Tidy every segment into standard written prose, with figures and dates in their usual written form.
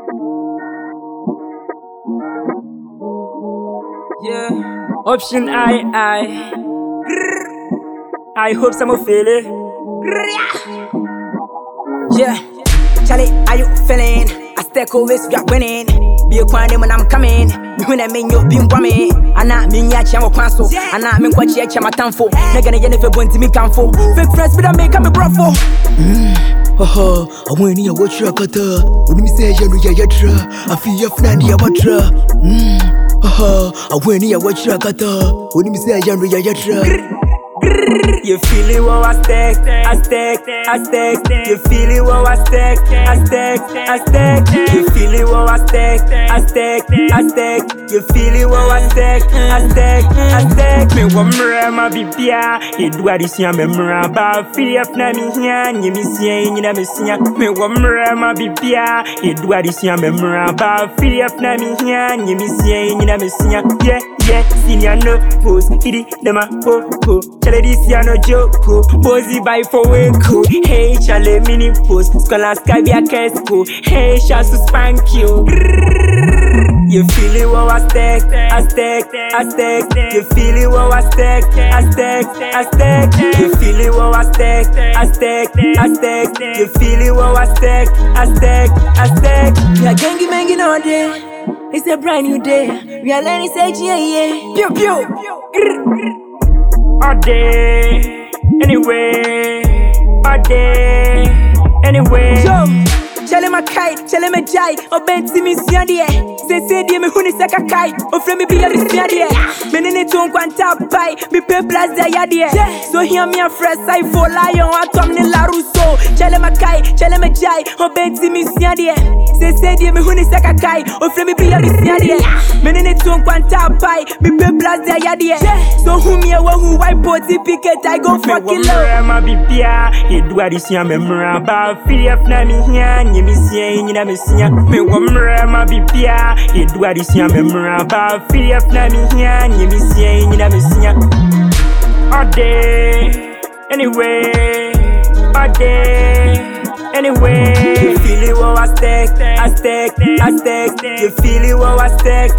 Yeah. Option I hope someone feel it. Yeah. Charlie, are you feeling? I stack always got winning. Be a quantity when I'm coming. When I mean you've been bumming. I'm not mean ya chamo cancel. I'm not mean what you chama tanfo. Nagana Jennifer going to me canfo. Fake friends, but I make me bravo. I went here, watch your cutter. When me say you're yatra, I feel your friend, your batra. I went here, watch your cutter. When me say you're yatra. You feel it while I stack. You feel it while I stack. You feel it while I stack. You feel it while I stack. Me wamra ma bibia. Edward is ya memra ba fief na mi hia. Nye mi sia nyina me sia. Me wamra ma bibia. Edward is ya memra ba fief na mi hia. Nye mi sia nyina me sia. Yeah, senior no post. Hidi dema po. Chale this ya no joke. Bozy by for weko. Hey, chale mini post. Scholar sky be a kesco. Hey, chance to spank you. You feel it while I stack. You feel it while I stack. You feel it while I stack. You feel it while I stack. We are gangy manging all day. It's a brand new day. We are learning say yeah. Pew pew. All day, anyway. All day, anyway. Yo, chale my kite, chale me jai. O benti mi siandie. Se die me huni seka kai. O frame bi ya siandie. Me nene ton kwanta pai. Mi pe place da yadie. So hear me a fresh I for lion. Atom ni la russo. Chale my kite, chale me jai. O benti mi siandie. Se die me huni seka kai. O frame bi ya siandie. Me nene ton kwanta pai. Mi pe place da yadie. So who me a who white body picket I go fucking low. Ma bibia. Edward is ya memra ba fief na mi hia. Nye mi sia nyina me sia. Me wamra ma bibia. Edward is ya memra ba fief na mi hia. Nye mi sia nyina me sia. All day, anyway. All day, anyway. You feel it while I stack. You feel it while I stack.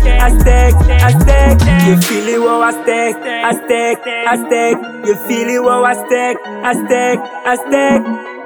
You feel it while I stack. You feel it while I stack.